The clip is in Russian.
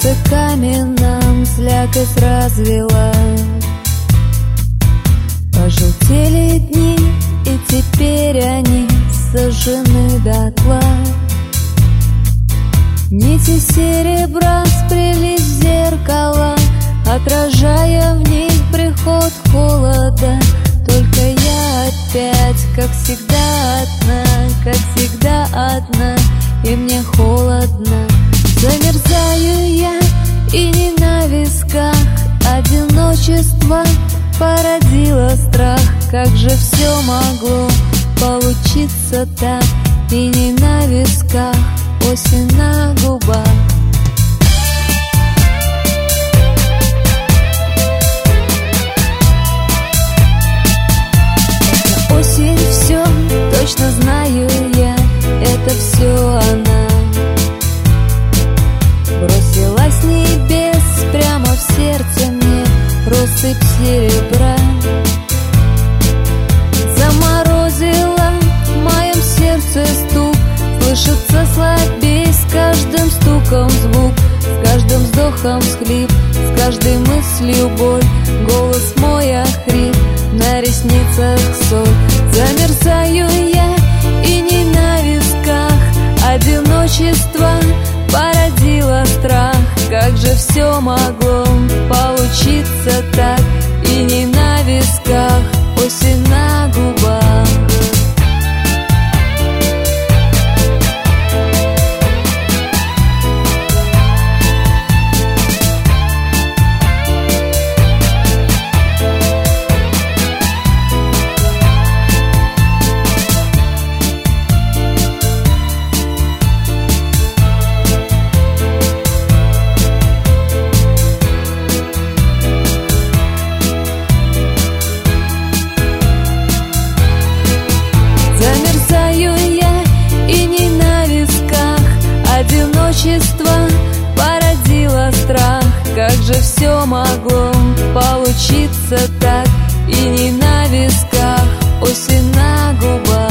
сердце каменном слякоть развела. Пожелтели дни, и теперь они сожжены дотла. Нити серебра сплелись в зеркала, отражая в них приход холода. Только я опять, как всегда одна, и мне холодно. Замерзаю я, и не на висках одиночество породило страх. Как же все могло получиться так, и не на висках, осень на губах. Осень все, точно знаю я, это все она. Бросила с небес прямо в сердце мне россыпь серебра. Заморозила в моем сердце стук, слышится слабей с каждым стуком звук, с каждым вздохом всхлип, с каждой мыслью боль. Голос мой охрип, на ресницах соль. Замерзаю я, и не на висках одиночество породило страх. Как же все могло получиться так, и не на висках, осень на губах. Одиночество породило страх. Как же все могло получиться так, и не на висках, осень на губах.